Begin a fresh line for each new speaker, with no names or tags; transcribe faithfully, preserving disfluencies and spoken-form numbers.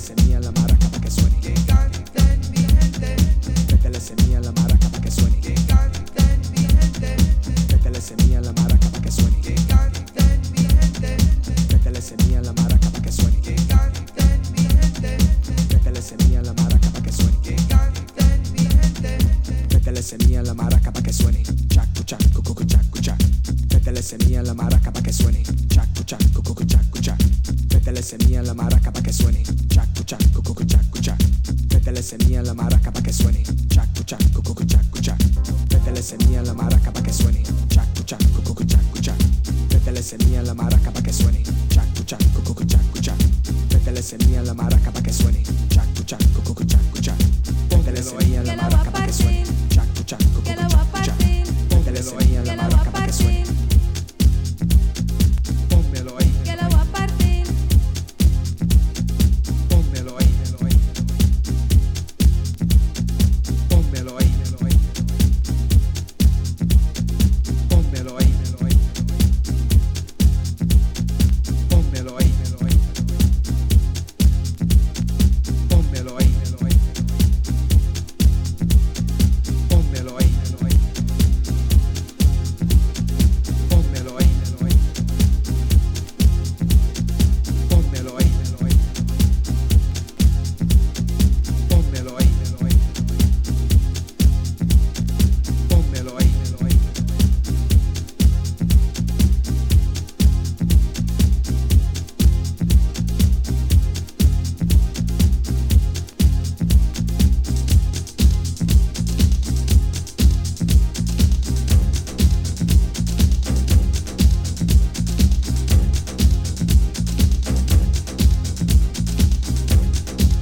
semilla a la maraca pa' que suene.
Que canten mi gente.
Métele semilla a la maraca pa' que suene.
Que canten mi gente.
Métele semilla a la maraca pa' que suene.
Que canten mi gente.
Métele semilla a la maraca pa' que suene.
Que canten mi gente.
Métele semilla a la maraca pa' que suene.
Que canten mi gente.
Métele semilla a la maraca pa' que suene. Chacu chacu cucu chacu chac. Métele semilla a la maraca pa' que suene. Chacu chacu cucu chacu chac. Métele semilla a la maraca pa' que suene. Chacu chacu cucu chacu chac. Métele semilla a la maraca pa' que suene. Chacu chacu cucu chacu chac. Métele semilla a la maraca pa' que suene. Chacu chacu cucu chacu chac. Métele semilla a la maraca pa' que suene. Chacu chacu cucu chacu chac. Métele semilla a la maraca pa' que suene. Chacu chacu cucu chacu chac. Métele semilla a la
Que la va
maraca
a
pa' que suene.